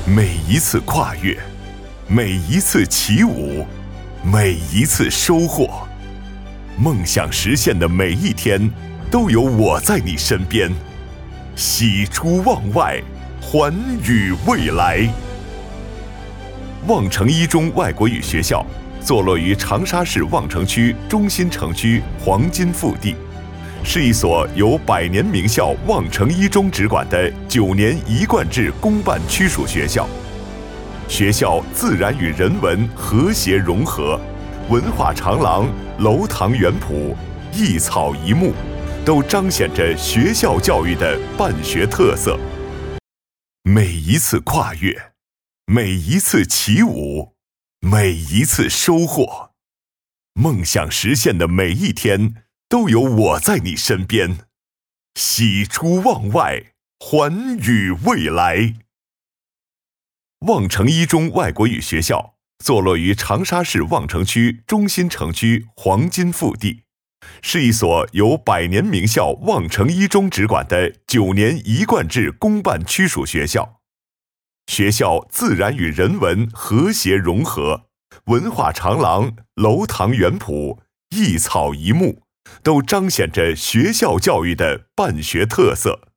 每一次跨越，每一次起舞，每一次收获，梦想实现的每一天，都有我在你身边。喜出望外，寰宇未来。望城一中外国语学校坐落于长沙市望城区中心城区黄金腹地，是一所由百年名校望城一中直管的9年一贯制公办区属学校。学校自然与人文和谐融合，文化长廊、楼堂园圃、一草一木，都彰显着学校教育的办学特色。每一次跨越，每一次起舞，每一次收获，梦想实现的每一天，都有我在你身边。喜出望外，寰宇未来。望城一中外国语学校坐落于长沙市望城区中心城区黄金腹地，是一所由百年名校望城一中直管的9年一贯制公办区属学校。学校自然与人文和谐融合，文化长廊、楼堂园圃、一草一木，都彰显着学校教育的办学特色。